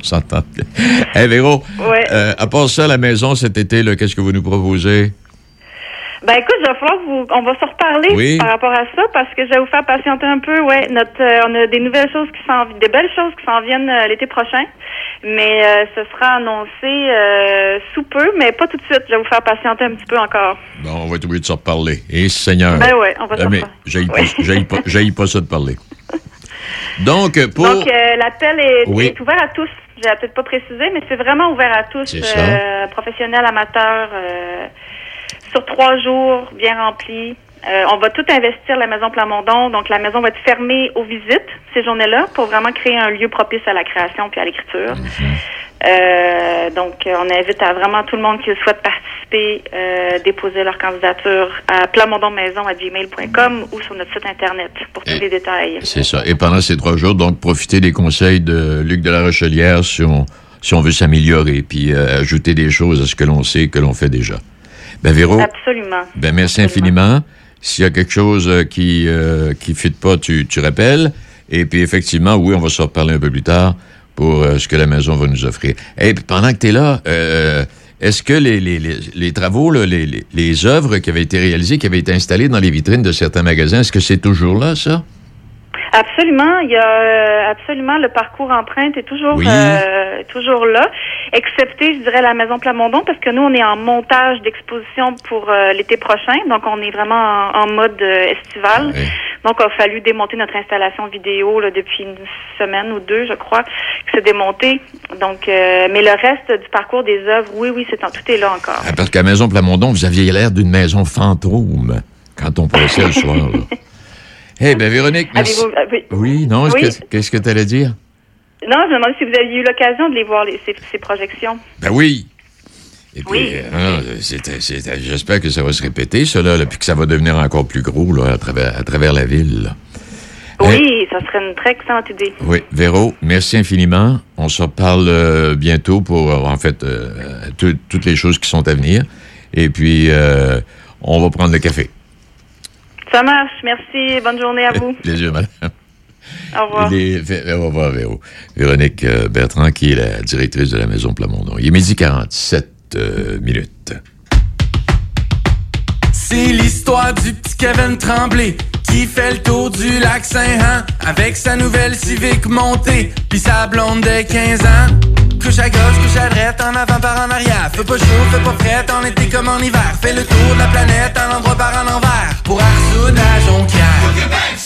bien. Véro, à part ça, la maison cet été, là, qu'est-ce que vous nous proposez? Ben écoute, il va falloir on va se reparler par rapport à ça parce que je vais vous faire patienter un peu. On a des nouvelles choses des belles choses qui s'en viennent l'été prochain, mais ce sera annoncé sous peu, mais pas tout de suite. Je vais vous faire patienter un petit peu encore. Bon, on va être obligé de se reparler. Seigneur. Ben on va se reparler. J'haïs pas ça de parler. Donc, l'appel est ouvert à tous. Je l'ai peut-être pas précisé, mais c'est vraiment ouvert à tous, professionnels, amateurs. Sur 3 jours, bien remplis. On va tout investir la Maison Plamondon. Donc, la maison va être fermée aux visites ces journées-là pour vraiment créer un lieu propice à la création puis à l'écriture. Donc, on invite à vraiment tout le monde qui souhaite participer, déposer leur candidature à plamondonmaison@gmail.com ou sur notre site Internet pour tous les détails. C'est ça. Et pendant ces 3 jours, donc, profitez des conseils de Luc de la Rochelière si on veut s'améliorer puis ajouter des choses à ce que l'on sait que l'on fait déjà. Véro. Absolument. Merci infiniment. S'il y a quelque chose qui fit pas, tu rappelles. Et puis, effectivement, oui, on va se reparler un peu plus tard pour ce que la maison va nous offrir. Et puis, pendant que tu es là, est-ce que les travaux, là, les œuvres qui avaient été réalisées, qui avaient été installées dans les vitrines de certains magasins, est-ce que c'est toujours là, ça? Absolument, il y a absolument le parcours empreinte est toujours là, excepté, je dirais, la Maison Plamondon, parce que nous, on est en montage d'exposition pour l'été prochain, donc on est vraiment en mode estival. Donc, il a fallu démonter notre installation vidéo là, depuis une semaine ou 2, je crois, que c'est démonté. Donc, mais le reste du parcours des œuvres, tout est là encore. Parce qu'à Maison Plamondon, vous aviez l'air d'une maison fantôme quand on passait le soir, là. Véronique, merci. Qu'est-ce que tu allais dire? Non, je me demandais si vous aviez eu l'occasion de les voir, ces projections. Oui. Et puis, j'espère que ça va se répéter, cela, puis que ça va devenir encore plus gros là, à travers la ville. Là. Oui, ça serait une très excellente idée. Oui, Véro, merci infiniment. On se reparle bientôt pour, toutes les choses qui sont à venir. Et puis, on va prendre le café. Ça marche. Merci. Bonne journée à vous. Plaisir, madame. Au revoir. Au revoir, Véro. Véronique Bertrand, qui est la directrice de la Maison Plamondon. Il est 12h47. C'est l'histoire du petit Kevin Tremblay qui fait le tour du lac Saint-Jean avec sa nouvelle Civic montée pis sa blonde de 15 ans. Couche à gauche, couche à droite, en avant par en arrière. Fais pas chaud, fais pas frais, en été comme en hiver. Fais le tour de la planète, en endroit par en envers. Pour Arsoud à Jonquière.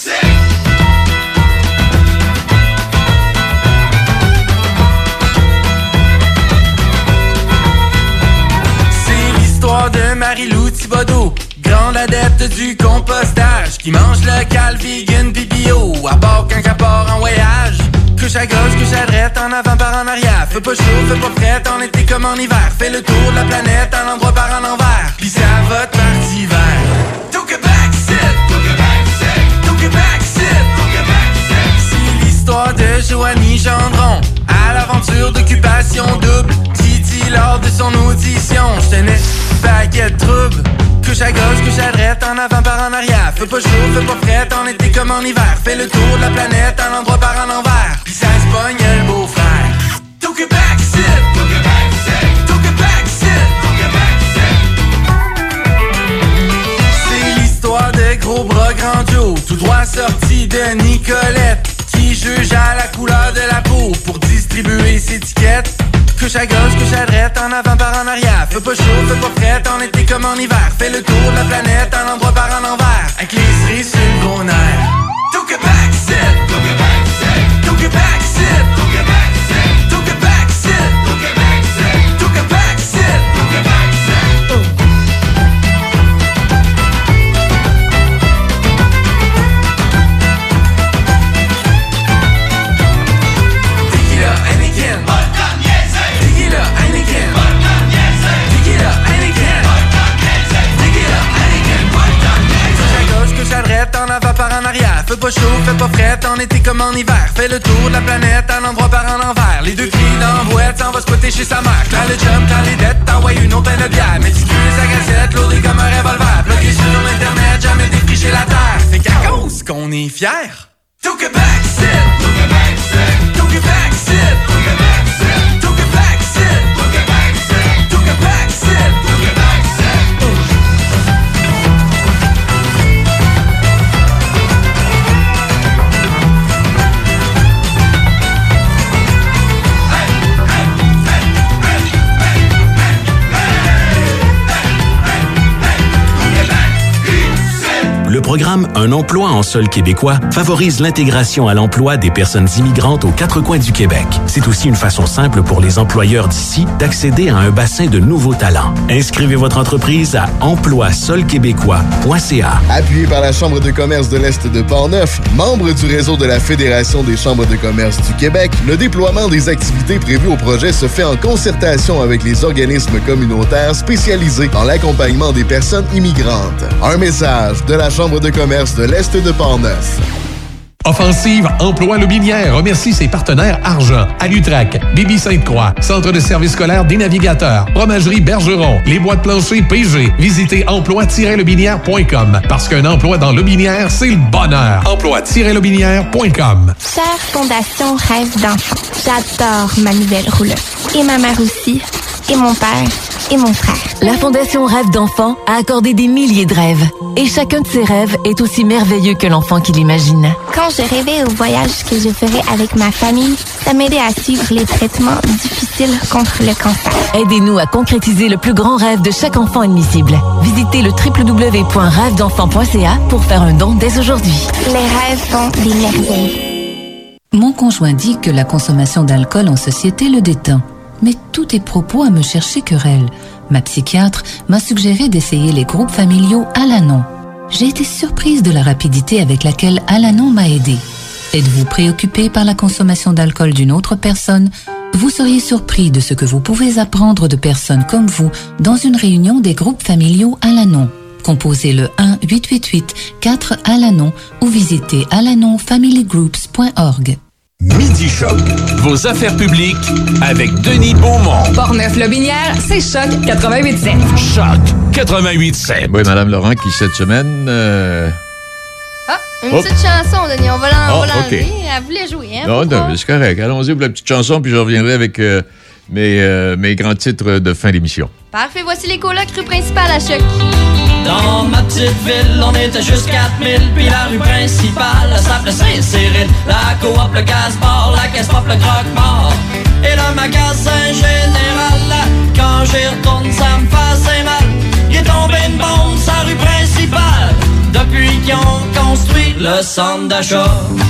C'est l'histoire de Marie-Lou Thibodeau, grande adepte du compostage, qui mange local, vegan, pis bio, à bord quand elle part en voyage. Couche à gauche, couche à droite, en avant par en arrière. Fais pas chaud, fais pas frais, en été comme en hiver. Fais le tour de la planète, en endroit par en envers. Pis ça va te partir vert. Au Québec, c'est l'histoire de aventures d'occupation double. Titi lors de son audition, j'tenais paquet de troubles. Couche à gauche, couche à droite, en avant par en arrière. Fais pas chaud, fais pas fret, en été comme en hiver. Fais le tour de la planète, en endroit par en envers. Pis ça se pogne le beau-frère. Took it back, sit. Took it back, sit. Took it back, sit. Took it back, sit. C'est l'histoire de gros bras grandios, tout droit sorti de Nicolette, qui juge à la couleur de la peau pour distribuer ses étiquettes. Couche à gauche, couche à droite, en avant par en arrière. Fais pas chaud, fais pas fret, en été comme en hiver. Fais le tour de la planète, en endroit par en envers. Avec les cerises sur le gros nerf. Took it back, sit. Took it back, sit. Took it back, sit. Took it back, sit. Took it back, sit. Took it back, sit. Took it back, sit. Took it back, sit. Tequila, Heineken, vodka, Tequila, Heineken, vodka, Tequila, Heineken, vodka, Tequila, Heineken, vodka. Couche à gauche, couche à droite, en avant par en arrière. Fais pas chaud, fais pas fret, en été comme en hiver. Fais le tour de la planète, en endroit par en envers. Les deux filles dans la boîte, s'en va squatter chez sa mère. Quand le chum, quand les dettes, t'envoies une autre peine de bière. Méticuleux sa cassette, lourdé comme un revolver. Bloqué sur l'internet, jamais défriché la terre. C'est qu'à cause qu'on est fiers. Took it back, sit. Took it back, sit. Took it back, sit. Took it back, sit. Took it back, sit. Took it back, sit. Took it back, sit. Took it back, sit. Le programme Un emploi en sol québécois favorise l'intégration à l'emploi des personnes immigrantes aux quatre coins du Québec. C'est aussi une façon simple pour les employeurs d'ici d'accéder à un bassin de nouveaux talents. Inscrivez votre entreprise à emploisolquébécois.ca. Appuyé par la Chambre de commerce de l'Est de Portneuf, membre du réseau de la Fédération des chambres de commerce du Québec, le déploiement des activités prévues au projet se fait en concertation avec les organismes communautaires spécialisés dans l'accompagnement des personnes immigrantes. Un message de la Chambre de commerce de l'Est de Portneuf. Offensive Emploi Lobinière remercie ses partenaires Argent, Alutrac, Bibi Sainte-Croix, Centre de service scolaire des navigateurs, Fromagerie Bergeron, les boîtes planchers PG. Visitez emploi-lobinière.com parce qu'un emploi dans Lobinière, c'est le bonheur. Emploi-lobinière.com. Chère Fondation Rêve d'enfant, j'adore ma nouvelle rouleuse. Et ma mère aussi, et mon père, et mon frère. La Fondation Rêve d'enfant a accordé des milliers de rêves. Et chacun de ces rêves est aussi merveilleux que l'enfant qui l'imagine. Quand je rêvais au voyage que je ferais avec ma famille, ça m'aidait à suivre les traitements difficiles contre le cancer. Aidez-nous à concrétiser le plus grand rêve de chaque enfant admissible. Visitez le www.rêvedenfant.ca pour faire un don dès aujourd'hui. Les rêves font des merveilles. Mon conjoint dit que la consommation d'alcool en société le détend. Mais tous tes propos à me chercher querelle. Ma psychiatre m'a suggéré d'essayer les groupes familiaux Alanon. J'ai été surprise de la rapidité avec laquelle Alanon m'a aidée. Êtes-vous préoccupé par la consommation d'alcool d'une autre personne? Vous seriez surpris de ce que vous pouvez apprendre de personnes comme vous dans une réunion des groupes familiaux Alanon. Composez le 1-888-4-ALANON ou visitez alanonfamilygroups.org. Midi Choc, vos affaires publiques avec Denis Beaumont. Portneuf-Lobinière, c'est Choc 88.7. Choc 88.7. Oui, Mme Laurent, qui cette semaine... Une petite chanson, Denis, on va l'enlever. Okay. Elle voulait jouer, hein? Non, c'est correct. Allons-y pour la petite chanson, puis je reviendrai avec mes grands titres de fin d'émission. Parfait, voici les colocs rue principale à Choc. Dans ma petite ville, on était juste 4000, puis la rue principale s'appelait Saint-Cyril. La coop, le gaz-bar, la caisse pop, le croque-mort et le magasin général. Quand j'y retourne, ça me faisait mal. Il est tombé une bombe sur la rue principale depuis qu'ils ont construit le centre d'achat.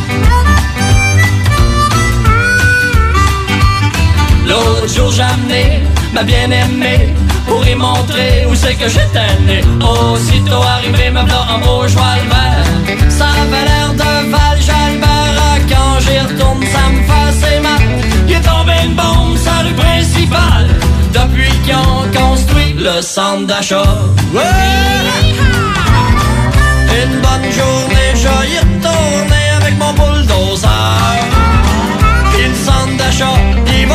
L'autre jour, j'ai amené ma bien-aimée pour y montrer où c'est que j'étais né. Aussitôt arrivé, me v'là en beau cheval vert. Ça avait l'air de Val-Jalbert. Quand j'y retourne, ça me faisait mal. Il est tombé une bombe sur la rue principale depuis qu'ils ont construit le centre d'achat. Une bonne journée, j'y retourné avec mon bulldozer. Et le centre d'achat, il va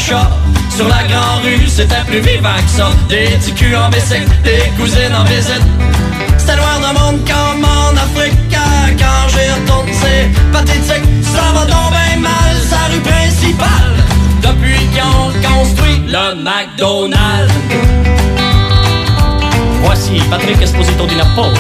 d'achat. Sur la grande rue, c'était plus vivant que ça. Des petits culs en bicycle, des cousines en visite. C'était noir de monde comme en Afrique. Quand j'y retourne, c'est pathétique. Ça va donc bien mal, sa rue principale. Depuis qu'ils ont construit le McDonald's. Voici Patrick Esposito di Napoli.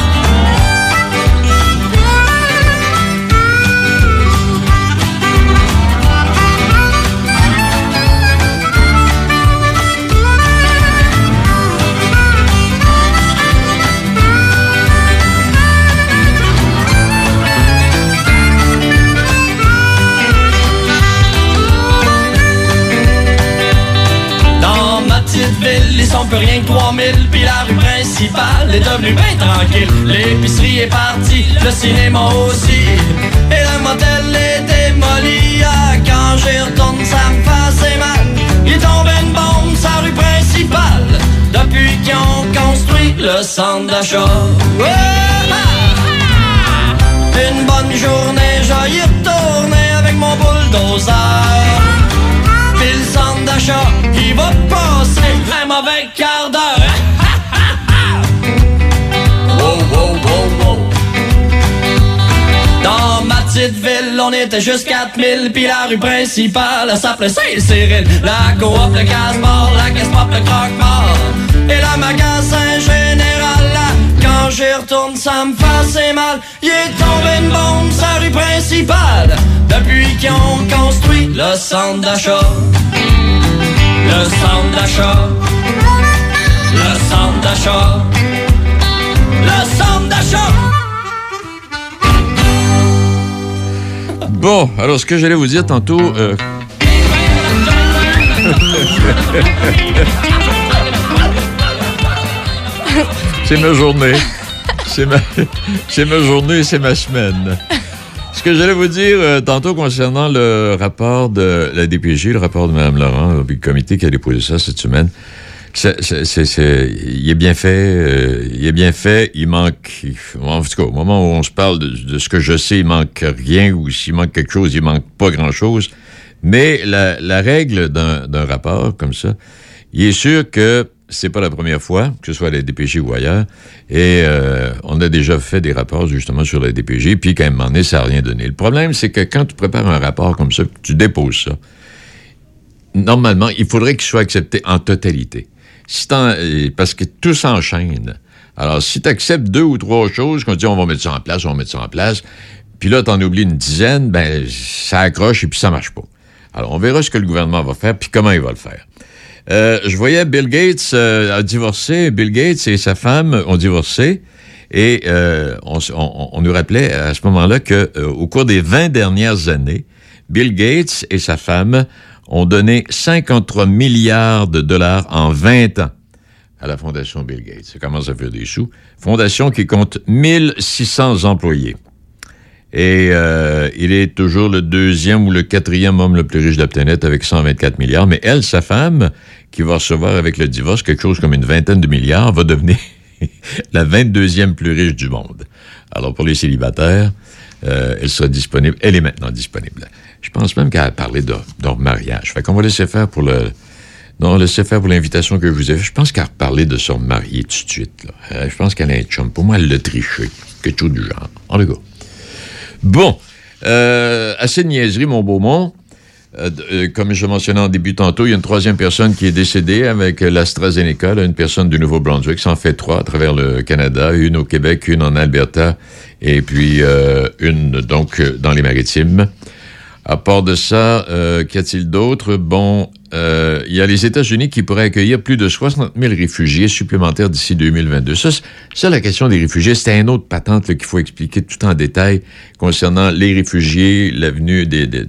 Ville, ils sont plus rien que 3000. Puis la rue principale est devenue bien tranquille. L'épicerie est partie, le cinéma aussi. Et le motel est démoli. Quand j'y retourne, ça me fait assez mal. Il tombe une bombe, sa rue principale. Depuis qu'ils ont construit le centre d'achat. Une bonne journée, j'y retourner avec mon bulldozer. Puis le centre d'achat, il va passer un mauvais quart d'heure. Wow, wow, wow, wow. Dans ma petite ville, on était juste 4000. Puis la rue principale, elle s'appelait Saint-Cyril. La coop, le casse-mort, la caisse-pop, le croque-mort. Et le magasin général, là, quand j'y retourne, ça me fait assez mal. Il est tombé une bombe, sa rue principale. Depuis qu'ils ont construit le centre d'achat. Le centre d'achat. Le centre d'achat. Le centre d'achat. Bon, alors ce que j'allais vous dire tantôt... C'est ma journée. C'est ma journée, c'est ma semaine. Ce que j'allais vous dire tantôt concernant le rapport de la DPJ, le rapport de Mme Laurent, le comité qui a déposé ça cette semaine, il est bien fait, il manque, en tout cas, au moment où on se parle de ce que je sais, il manque rien, ou s'il manque quelque chose, il manque pas grand-chose. Mais la règle d'un rapport comme ça, il est sûr que c'est pas la première fois, que ce soit à la DPJ ou ailleurs, et on a déjà fait des rapports justement sur la DPJ, puis quand même, à un moment donné, ça n'a rien donné. Le problème, c'est que quand tu prépares un rapport comme ça, que tu déposes ça, normalement, il faudrait qu'il soit accepté en totalité. Parce que tout s'enchaîne. Alors, si tu acceptes 2 ou 3 choses, qu'on dit on va mettre ça en place, puis là, t'en oublies une dizaine, ben ça accroche et puis ça marche pas. Alors, on verra ce que le gouvernement va faire, puis comment il va le faire. Je voyais Bill Gates a divorcé. Bill Gates et sa femme ont divorcé. Et on nous rappelait à ce moment-là qu'au cours des 20 dernières années, Bill Gates et sa femme ont donné 53 milliards de dollars en 20 ans à la Fondation Bill Gates. Ça commence à faire des sous. Fondation qui compte 1600 employés. Et il est toujours le 2e ou le 4e homme le plus riche de la planète avec 124 milliards. Mais elle, sa femme, qui va recevoir avec le divorce quelque chose comme une vingtaine de milliards, va devenir la 22e plus riche du monde. Alors, pour les célibataires, elle sera disponible. Elle est maintenant disponible. Je pense même qu'elle a parlé de mariage. Fait qu'on va laisser faire pour l'invitation que je vous ai faite. Je pense qu'elle a parlé de se remarier tout de suite. Là. Je pense qu'elle a un chum. Pour moi, elle l'a triché. Quelque chose du genre. En tout cas. Bon, assez de niaiserie, mon Beaumont. Comme je mentionnais en début tantôt, il y a une 3e personne qui est décédée avec l'AstraZeneca, là, une personne du Nouveau-Brunswick. Ça en fait 3 à travers le Canada, une au Québec, une en Alberta, et puis une, donc, dans les Maritimes. À part de ça, qu'y a-t-il d'autre? Bon, il y a les États-Unis qui pourraient accueillir plus de 60 000 réfugiés supplémentaires d'ici 2022. Ça, la question des réfugiés, c'était une autre patente là, qu'il faut expliquer tout en détail concernant les réfugiés, l'avenue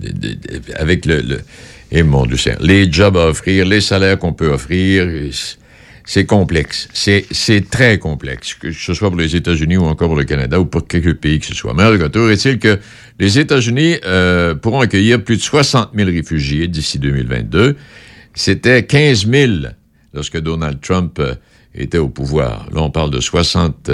avec mon Dieu, les jobs à offrir, les salaires qu'on peut offrir. C'est complexe. C'est très complexe, que ce soit pour les États-Unis ou encore pour le Canada ou pour quelque pays que ce soit. Mais en retour, est-il que les États-Unis pourront accueillir plus de 60 000 réfugiés d'ici 2022. C'était 15 000 lorsque Donald Trump était au pouvoir. Là, on parle de 60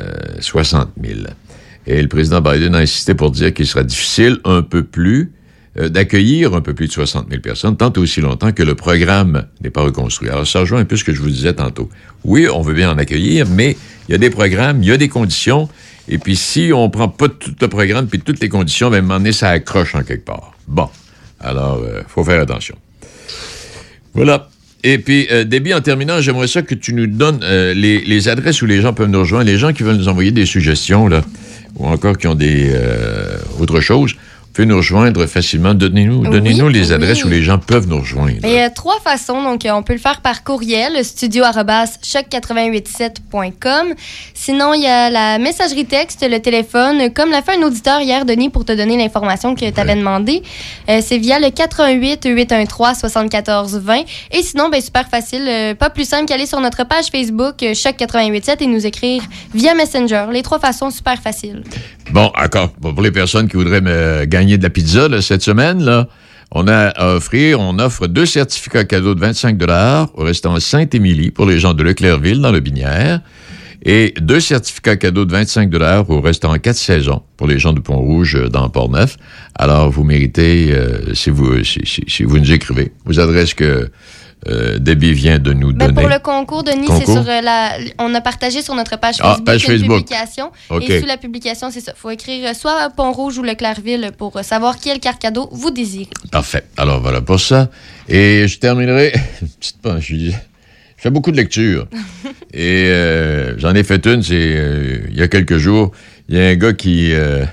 000. Et le président Biden a insisté pour dire qu'il sera difficile un peu plus, d'accueillir un peu plus de 60 000 personnes, tant aussi longtemps que le programme n'est pas reconstruit. Alors, ça rejoint un peu ce que je vous disais tantôt. Oui, on veut bien en accueillir, mais il y a des programmes, il y a des conditions, et puis si on prend pas tout le programme puis toutes les conditions, ben, à un moment donné, ça accroche en quelque part. Bon, alors, faut faire attention. Voilà. Et puis, Déby, en terminant, j'aimerais ça que tu nous donnes les adresses où les gens peuvent nous rejoindre, les gens qui veulent nous envoyer des suggestions, là, ou encore qui ont des autre chose. Vous pouvez nous rejoindre facilement. Donnez-nous les adresses où les gens peuvent nous rejoindre. Il y a 3 façons. Donc, on peut le faire par courriel, studio@choc887.com. Sinon, il y a la messagerie texte, le téléphone, comme l'a fait un auditeur hier, Denis, pour te donner l'information que tu avais demandé. C'est via le 88-813-7420. Et sinon, super facile, pas plus simple qu'aller sur notre page Facebook, Choc887, et nous écrire via Messenger. Les 3 façons, super faciles. Bon, encore, pour les personnes qui voudraient me gagner de la pizza là, cette semaine, là, on offre 2 certificats cadeaux de 25 $ au restaurant Sainte-Émilie pour les gens de Leclercville dans le Binière et 2 certificats cadeaux de 25 $ au restaurant 4 Saisons pour les gens de Pont-Rouge dans Port-Neuf. Alors, vous méritez, si vous nous écrivez, vos adresses que Déby vient de nous donner. Pour le concours, Denis, c'est sur on a partagé sur notre page Facebook une publication. Okay. Et sous la publication, c'est ça. Il faut écrire soit Pont-Rouge ou Leclercville pour savoir quel carte cadeau vous désirez. Parfait. Alors voilà pour ça. Et je terminerai. Je fais beaucoup de lectures. Et j'en ai fait une, c'est il y a quelques jours. Il y a un gars qui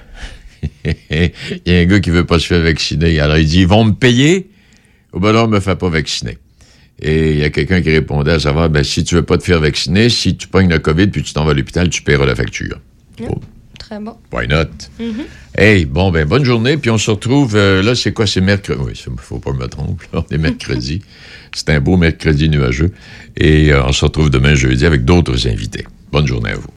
veut pas se faire vacciner. Alors il dit, ils vont me payer ou ben non, on me fait pas vacciner. Et il y a quelqu'un qui répondait à savoir, si tu veux pas te faire vacciner, si tu pognes le COVID puis tu t'en vas à l'hôpital, tu paieras la facture. Très bon. Why not? Mm-hmm. Hey, bonne journée, puis on se retrouve, là, c'est quoi? C'est mercredi. Oui, faut pas me tromper, là, on est mercredi. C'est un beau mercredi nuageux. Et on se retrouve demain jeudi avec d'autres invités. Bonne journée à vous.